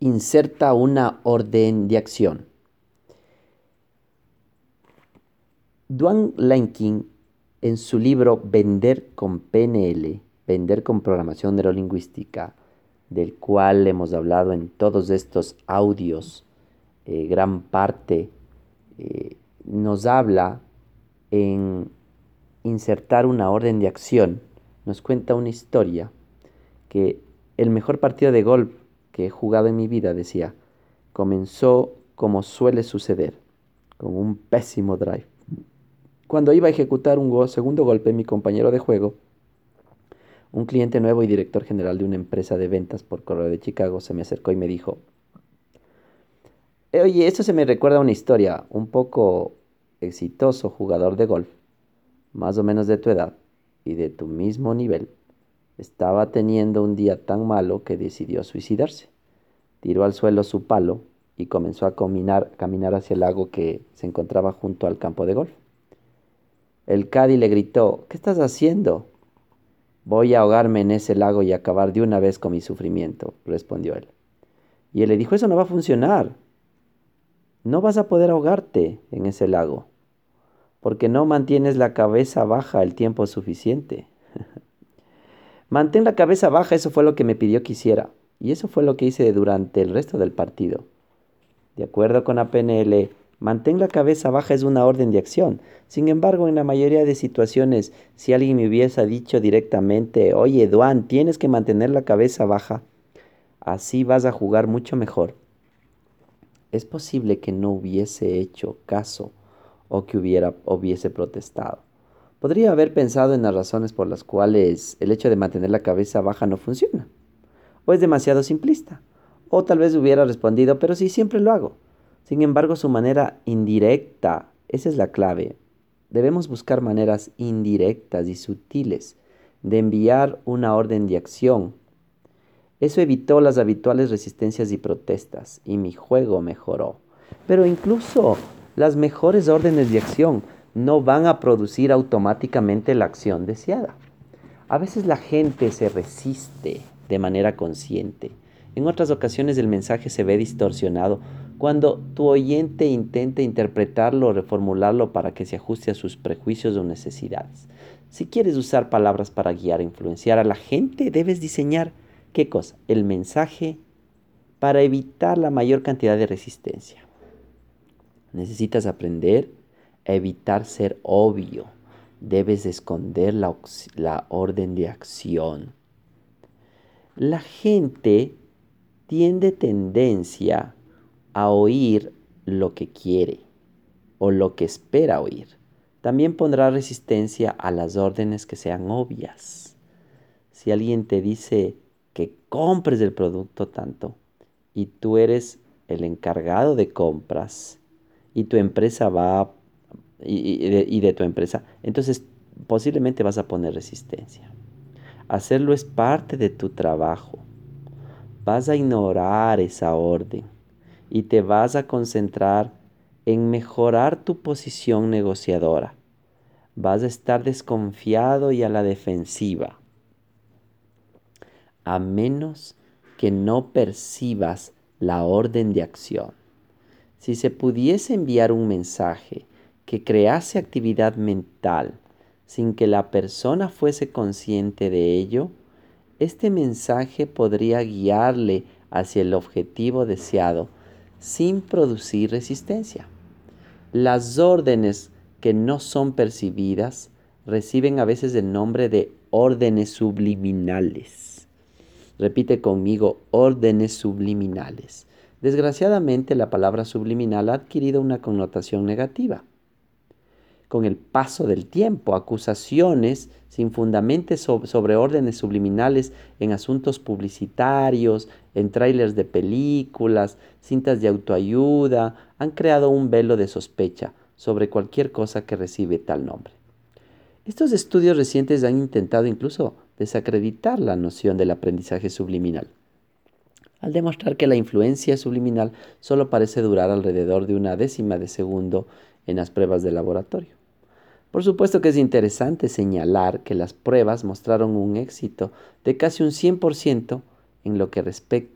Inserta una orden de acción. Duane Lenkin, en su libro Vender con PNL, Vender con Programación Neurolingüística, del cual hemos hablado en todos estos audios, gran parte nos habla en insertar una orden de acción. Nos cuenta una historia que el mejor partido de golf que he jugado en mi vida, decía, comenzó como suele suceder, con un pésimo drive. Cuando iba a ejecutar un segundo golpe, mi compañero de juego, un cliente nuevo y director general de una empresa de ventas por correo de Chicago, se me acercó y me dijo, oye, esto se me recuerda a una historia, un poco exitoso jugador de golf, más o menos de tu edad y de tu mismo nivel, estaba teniendo un día tan malo que decidió suicidarse. Tiró al suelo su palo y comenzó a caminar hacia el lago que se encontraba junto al campo de golf. El caddy le gritó, ¿qué estás haciendo? Voy a ahogarme en ese lago y acabar de una vez con mi sufrimiento, respondió él. Y él le dijo, eso no va a funcionar. No vas a poder ahogarte en ese lago, porque no mantienes la cabeza baja el tiempo suficiente. Mantén la cabeza baja, eso fue lo que me pidió que hiciera. Y eso fue lo que hice durante el resto del partido. De acuerdo con la PNL, mantén la cabeza baja es una orden de acción. Sin embargo, en la mayoría de situaciones, si alguien me hubiese dicho directamente, oye, Duan, tienes que mantener la cabeza baja, así vas a jugar mucho mejor. Es posible que no hubiese hecho caso o que hubiese protestado. Podría haber pensado en las razones por las cuales el hecho de mantener la cabeza baja no funciona. O es demasiado simplista. O tal vez hubiera respondido, pero sí, siempre lo hago. Sin embargo, su manera indirecta, esa es la clave. Debemos buscar maneras indirectas y sutiles de enviar una orden de acción. Eso evitó las habituales resistencias y protestas, y mi juego mejoró. Pero incluso las mejores órdenes de acción no van a producir automáticamente la acción deseada. A veces la gente se resiste de manera consciente. En otras ocasiones el mensaje se ve distorsionado cuando tu oyente intenta interpretarlo o reformularlo para que se ajuste a sus prejuicios o necesidades. Si quieres usar palabras para guiar e influenciar a la gente, debes diseñar, ¿qué cosa? El mensaje para evitar la mayor cantidad de resistencia. Necesitas aprender a evitar ser obvio. Debes esconder la orden de acción. La gente tiene tendencia a oír lo que quiere o lo que espera oír. También pondrá resistencia a las órdenes que sean obvias. Si alguien te dice que compres el producto tanto y tú eres el encargado de compras y tu empresa va y de tu empresa, entonces posiblemente vas a poner resistencia. Hacerlo es parte de tu trabajo. Vas a ignorar esa orden y te vas a concentrar en mejorar tu posición negociadora. Vas a estar desconfiado y a la defensiva, a menos que no percibas la orden de acción. Si se pudiese enviar un mensaje que crease actividad mental sin que la persona fuese consciente de ello, este mensaje podría guiarle hacia el objetivo deseado sin producir resistencia. Las órdenes que no son percibidas reciben a veces el nombre de órdenes subliminales. Repite conmigo, órdenes subliminales. Desgraciadamente, la palabra subliminal ha adquirido una connotación negativa. Con el paso del tiempo, acusaciones sin fundamento sobre órdenes subliminales en asuntos publicitarios, en trailers de películas, cintas de autoayuda, han creado un velo de sospecha sobre cualquier cosa que recibe tal nombre. Estos estudios recientes han intentado incluso desacreditar la noción del aprendizaje subliminal, al demostrar que la influencia subliminal solo parece durar alrededor de una décima de segundo en las pruebas de laboratorio. Por supuesto que es interesante señalar que las pruebas mostraron un éxito de casi un 100% en lo que respecta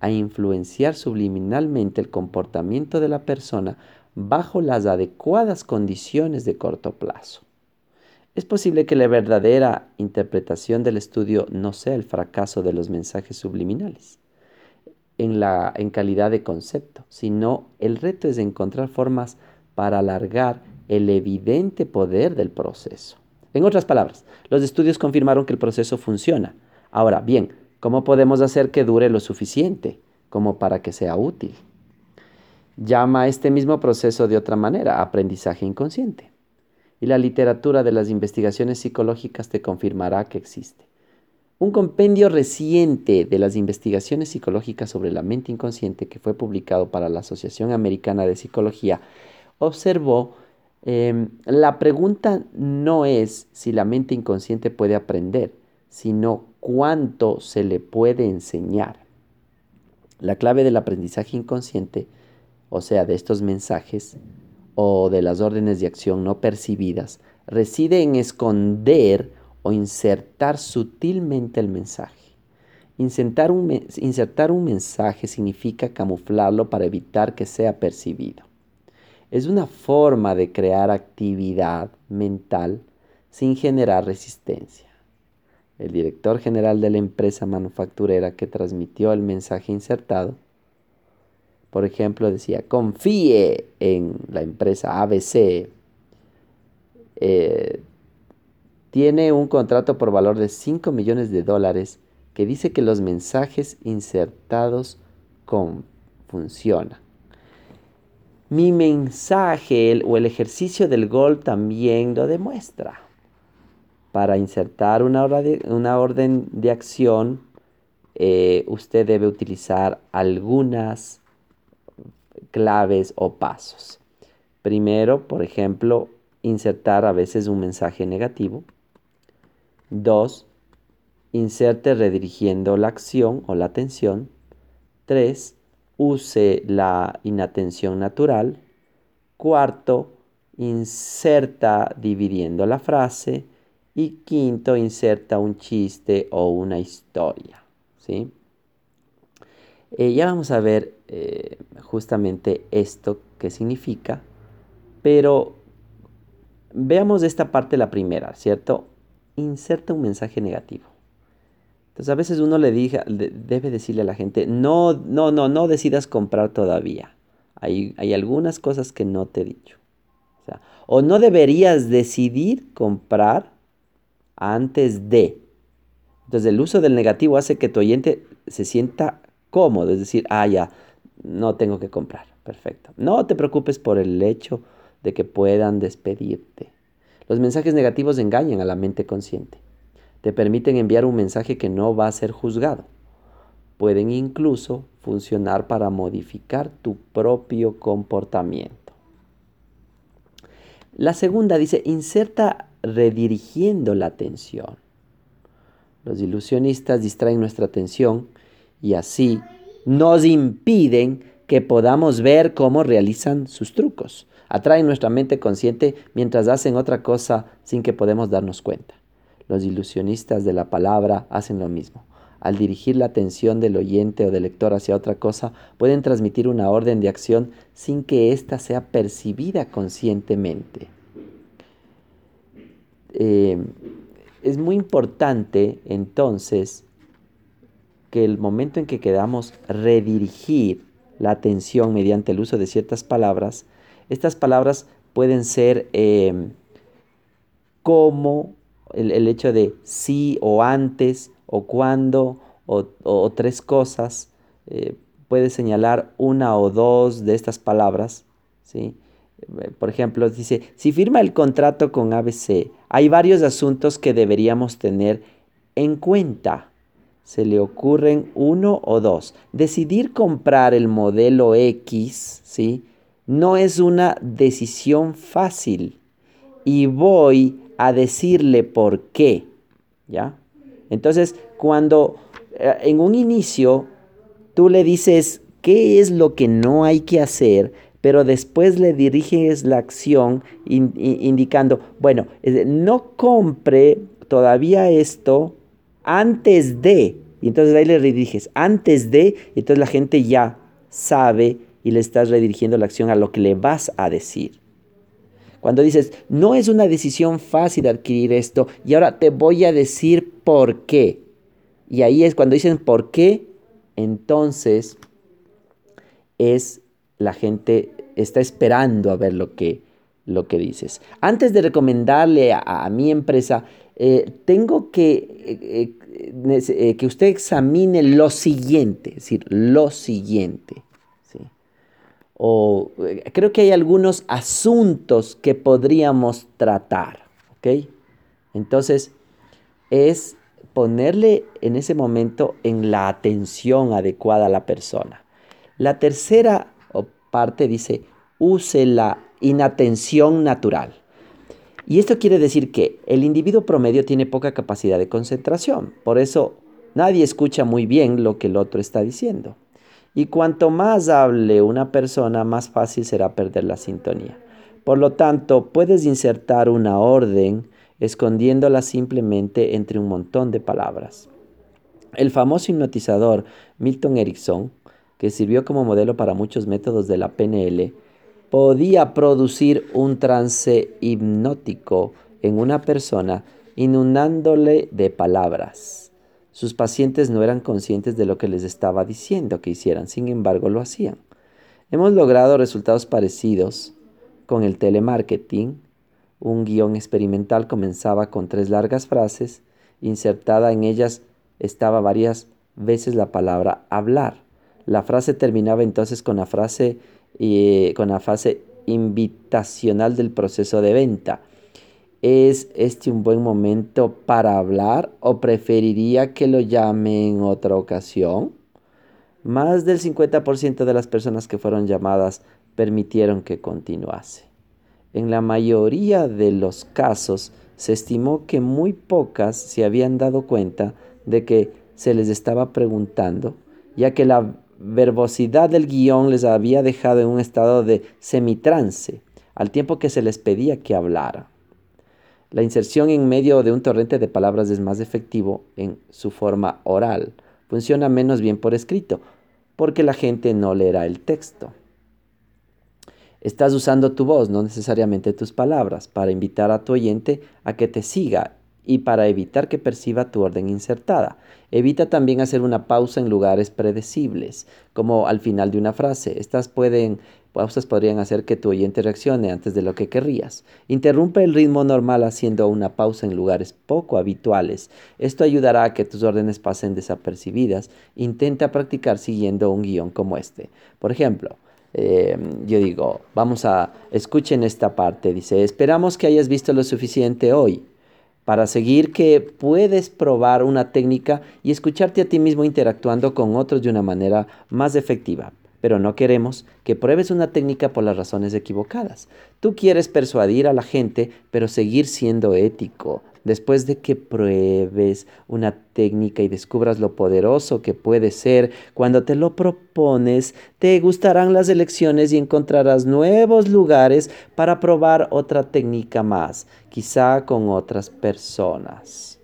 a influenciar subliminalmente el comportamiento de la persona bajo las adecuadas condiciones de corto plazo. Es posible que la verdadera interpretación del estudio no sea el fracaso de los mensajes subliminales en calidad de concepto, sino el reto es encontrar formas para alargar el evidente poder del proceso. En otras palabras, los estudios confirmaron que el proceso funciona. Ahora bien, ¿cómo podemos hacer que dure lo suficiente como para que sea útil? Llama a este mismo proceso de otra manera, aprendizaje inconsciente. Y la literatura de las investigaciones psicológicas te confirmará que existe. Un compendio reciente de las investigaciones psicológicas sobre la mente inconsciente que fue publicado para la Asociación Americana de Psicología observó la pregunta no es si la mente inconsciente puede aprender, sino cuánto se le puede enseñar. La clave del aprendizaje inconsciente, o sea, de estos mensajes o de las órdenes de acción no percibidas, reside en esconder o insertar sutilmente el mensaje. Insertar un mensaje significa camuflarlo para evitar que sea percibido. Es una forma de crear actividad mental sin generar resistencia. El director general de la empresa manufacturera que transmitió el mensaje insertado, por ejemplo, decía, confíe en la empresa ABC, tiene un contrato por valor de $5 millones que dice que los mensajes insertados funcionan. Mi mensaje o el ejercicio del gol también lo demuestra. Para insertar una orden de acción, usted debe utilizar algunas claves o pasos. Primero, por ejemplo, insertar a veces un mensaje negativo. 2. Inserte redirigiendo la acción o la atención. 3. Use la inatención natural. 4. Inserta dividiendo la frase. Y 5. Inserta un chiste o una historia. ¿Sí? Ya vamos a ver justamente esto qué significa, pero veamos esta parte, la primera, ¿cierto? Inserta un mensaje negativo. Entonces a veces uno debe decirle a la gente, no decidas comprar todavía. Hay algunas cosas que no te he dicho. O no deberías decidir comprar antes de. Entonces el uso del negativo hace que tu oyente se sienta cómodo, es decir, ya, no tengo que comprar, perfecto. No te preocupes por el hecho de que puedan despedirte. Los mensajes negativos engañan a la mente consciente. Te permiten enviar un mensaje que no va a ser juzgado. Pueden incluso funcionar para modificar tu propio comportamiento. La segunda dice, inserta redirigiendo la atención. Los ilusionistas distraen nuestra atención y así nos impiden que podamos ver cómo realizan sus trucos. Atraen nuestra mente consciente mientras hacen otra cosa sin que podemos darnos cuenta. Los ilusionistas de la palabra hacen lo mismo. Al dirigir la atención del oyente o del lector hacia otra cosa, pueden transmitir una orden de acción sin que ésta sea percibida conscientemente. Es muy importante entonces que el momento en que queramos redirigir la atención mediante el uso de ciertas palabras, estas palabras pueden ser como el hecho de sí o antes o cuando o tres cosas. Puede señalar una o dos de estas palabras, ¿sí? Por ejemplo, dice, si firma el contrato con ABC, hay varios asuntos que deberíamos tener en cuenta. Se le ocurren uno o dos. Decidir comprar el modelo X, ¿sí? No es una decisión fácil. Y voy a decirle por qué, ¿ya? Entonces, cuando en un inicio tú le dices qué es lo que no hay que hacer, pero después le diriges la acción indicando, no compre todavía esto antes de, Y entonces ahí le rediriges antes de, y entonces la gente ya sabe y le estás redirigiendo la acción a lo que le vas a decir. Cuando dices, no es una decisión fácil adquirir esto y ahora te voy a decir por qué. Y ahí es cuando dicen por qué, entonces es la gente está esperando a ver lo que dices. Antes de recomendarle a mi empresa, tengo que usted examine lo siguiente, es decir, lo siguiente. ¿Sí? O creo que hay algunos asuntos que podríamos tratar, ¿ok? Entonces, es ponerle en ese momento en la atención adecuada a la persona. La tercera parte dice, use la inatención natural. Y esto quiere decir que el individuo promedio tiene poca capacidad de concentración. Por eso nadie escucha muy bien lo que el otro está diciendo. Y cuanto más hable una persona, más fácil será perder la sintonía. Por lo tanto, puedes insertar una orden escondiéndola simplemente entre un montón de palabras. El famoso hipnotizador Milton Erickson, que sirvió como modelo para muchos métodos de la PNL, podía producir un trance hipnótico en una persona inundándole de palabras. Sus pacientes no eran conscientes de lo que les estaba diciendo que hicieran, sin embargo lo hacían. Hemos logrado resultados parecidos con el telemarketing. Un guión experimental comenzaba con 3 largas frases. Insertada en ellas estaba varias veces la palabra hablar. La frase terminaba entonces con la frase invitacional del proceso de venta. ¿Es este un buen momento para hablar o preferiría que lo llame en otra ocasión? Más del 50% de las personas que fueron llamadas permitieron que continuase. En la mayoría de los casos se estimó que muy pocas se habían dado cuenta de que se les estaba preguntando, ya que la verbosidad del guión les había dejado en un estado de semitrance, al tiempo que se les pedía que hablaran. La inserción en medio de un torrente de palabras es más efectivo en su forma oral. Funciona menos bien por escrito, porque la gente no leerá el texto. Estás usando tu voz, no necesariamente tus palabras, para invitar a tu oyente a que te siga y para evitar que perciba tu orden insertada. Evita también hacer una pausa en lugares predecibles, como al final de una frase. Pausas podrían hacer que tu oyente reaccione antes de lo que querrías. Interrumpe el ritmo normal haciendo una pausa en lugares poco habituales. Esto ayudará a que tus órdenes pasen desapercibidas. Intenta practicar siguiendo un guión como este. Por ejemplo, yo digo, escuchen esta parte, dice, esperamos que hayas visto lo suficiente hoy para seguir que puedes probar una técnica y escucharte a ti mismo interactuando con otros de una manera más efectiva. Pero no queremos que pruebes una técnica por las razones equivocadas. Tú quieres persuadir a la gente, pero seguir siendo ético. Después de que pruebes una técnica y descubras lo poderoso que puede ser, cuando te lo propones, te gustarán las elecciones y encontrarás nuevos lugares para probar otra técnica más, quizá con otras personas.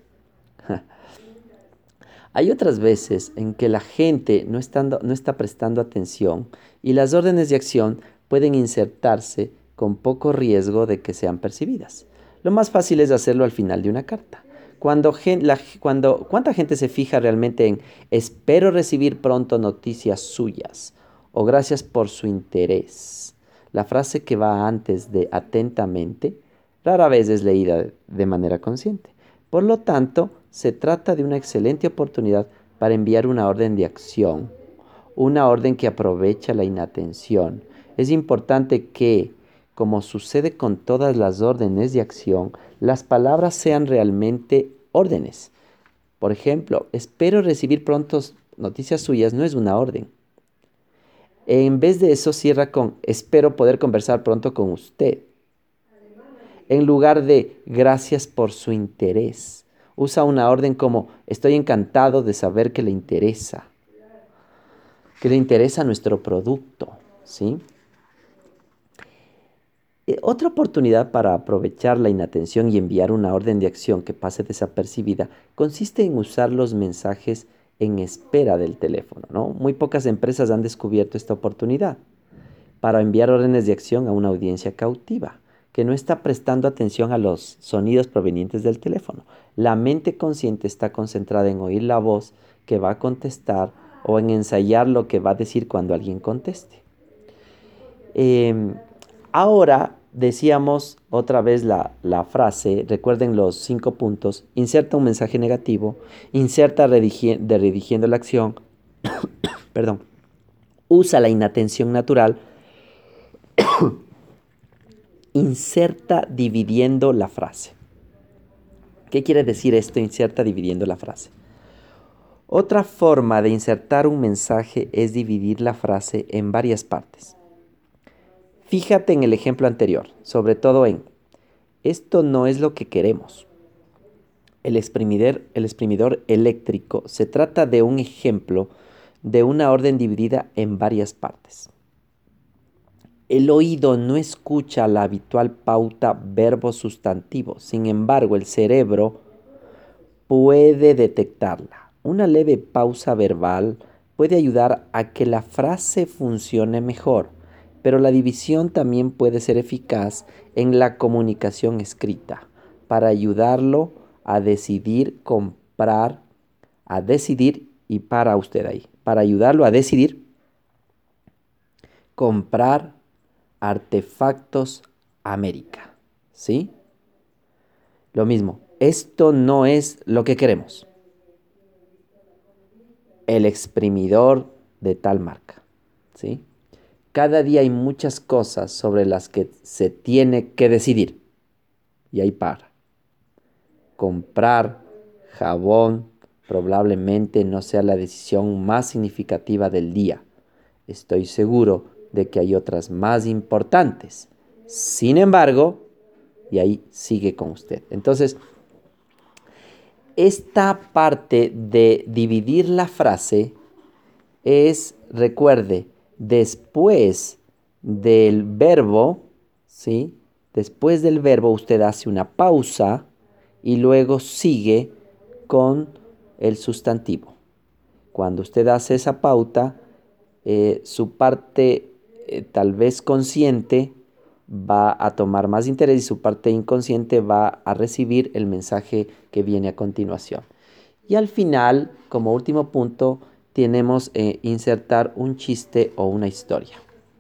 Hay otras veces en que la gente no está prestando atención y las órdenes de acción pueden insertarse con poco riesgo de que sean percibidas. Lo más fácil es hacerlo al final de una carta. ¿Cuánta gente se fija realmente en espero recibir pronto noticias suyas o gracias por su interés? La frase que va antes de atentamente rara vez es leída de manera consciente. Por lo tanto, se trata de una excelente oportunidad para enviar una orden de acción, una orden que aprovecha la inatención. Es importante que, como sucede con todas las órdenes de acción, las palabras sean realmente órdenes. Por ejemplo, espero recibir pronto noticias suyas no es una orden. En vez de eso cierra con espero poder conversar pronto con usted. En lugar de gracias por su interés. Usa una orden como estoy encantado de saber que le interesa nuestro producto, ¿sí? Otra oportunidad para aprovechar la inatención y enviar una orden de acción que pase desapercibida consiste en usar los mensajes en espera del teléfono, ¿no? Muy pocas empresas han descubierto esta oportunidad para enviar órdenes de acción a una audiencia cautiva, que no está prestando atención a los sonidos provenientes del teléfono. La mente consciente está concentrada en oír la voz que va a contestar o en ensayar lo que va a decir cuando alguien conteste. Eh, Ahora decíamos otra vez la frase, recuerden los 5 puntos: inserta un mensaje negativo, inserta redigiendo la acción, perdón, usa la inatención natural, inserta dividiendo la frase. ¿Qué quiere decir esto? Inserta dividiendo la frase. Otra forma de insertar un mensaje es dividir la frase en varias partes. Fíjate en el ejemplo anterior, sobre todo en: esto no es lo que queremos. El exprimidor eléctrico se trata de un ejemplo de una orden dividida en varias partes. El oído no escucha la habitual pauta verbo-sustantivo, sin embargo, el cerebro puede detectarla. Una leve pausa verbal puede ayudar a que la frase funcione mejor, pero la división también puede ser eficaz en la comunicación escrita para ayudarlo a decidir comprar, a decidir, y para usted ahí, para ayudarlo a decidir comprar artefactos América. ¿Sí? Lo mismo, esto no es lo que queremos. El exprimidor de tal marca. ¿Sí? Cada día hay muchas cosas sobre las que se tiene que decidir. Y ahí para. Comprar jabón probablemente no sea la decisión más significativa del día. Estoy seguro de que hay otras más importantes. Sin embargo, y ahí sigue con usted. Entonces, esta parte de dividir la frase es, recuerde, después del verbo, ¿sí? Después del verbo usted hace una pausa y luego sigue con el sustantivo. Cuando usted hace esa pauta, su parte tal vez consciente va a tomar más interés y su parte inconsciente va a recibir el mensaje que viene a continuación. Y al final, como último punto, tenemos insertar un chiste o una historia.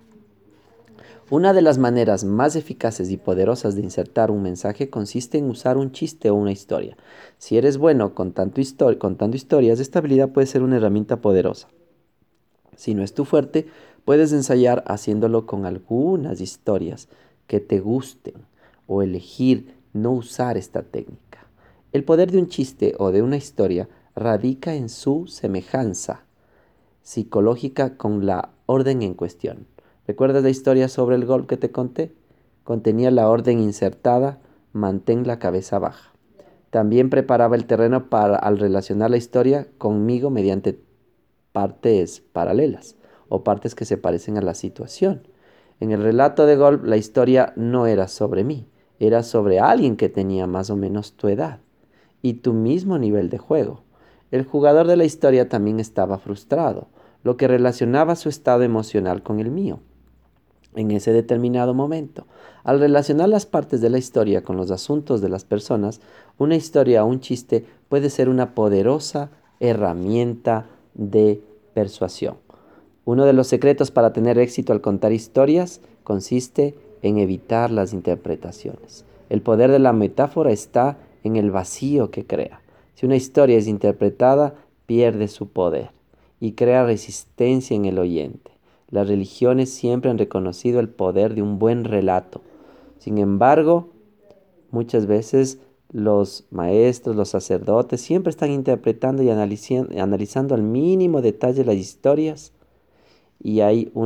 Una de las maneras más eficaces y poderosas de insertar un mensaje consiste en usar un chiste o una historia. Si eres bueno contando historias, esta habilidad puede ser una herramienta poderosa. Si no es tu fuerte, puedes ensayar haciéndolo con algunas historias que te gusten o elegir no usar esta técnica. El poder de un chiste o de una historia radica en su semejanza psicológica con la orden en cuestión. ¿Recuerdas la historia sobre el golf que te conté? Contenía la orden insertada: mantén la cabeza baja. También preparaba el terreno al relacionar la historia conmigo mediante partes paralelas o partes que se parecen a la situación. En el relato de golf, la historia no era sobre mí, era sobre alguien que tenía más o menos tu edad y tu mismo nivel de juego. El jugador de la historia también estaba frustrado, lo que relacionaba su estado emocional con el mío en ese determinado momento. Al relacionar las partes de la historia con los asuntos de las personas, una historia o un chiste puede ser una poderosa herramienta de persuasión. Uno de los secretos para tener éxito al contar historias consiste en evitar las interpretaciones. El poder de la metáfora está en el vacío que crea. Si una historia es interpretada, pierde su poder y crea resistencia en el oyente. Las religiones siempre han reconocido el poder de un buen relato. Sin embargo, muchas veces los maestros, los sacerdotes, siempre están interpretando y analizando al mínimo detalle las historias, y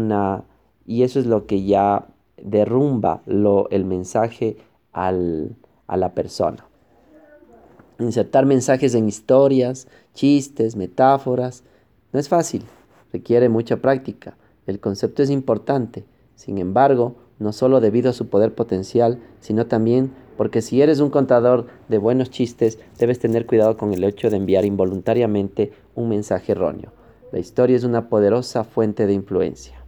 y eso es lo que ya derrumba el mensaje a la persona. Insertar mensajes en historias, chistes, metáforas, no es fácil, requiere mucha práctica. El concepto es importante, sin embargo, no solo debido a su poder potencial, sino también Porque si eres un contador de buenos chistes, debes tener cuidado con el hecho de enviar involuntariamente un mensaje erróneo. La historia es una poderosa fuente de influencia.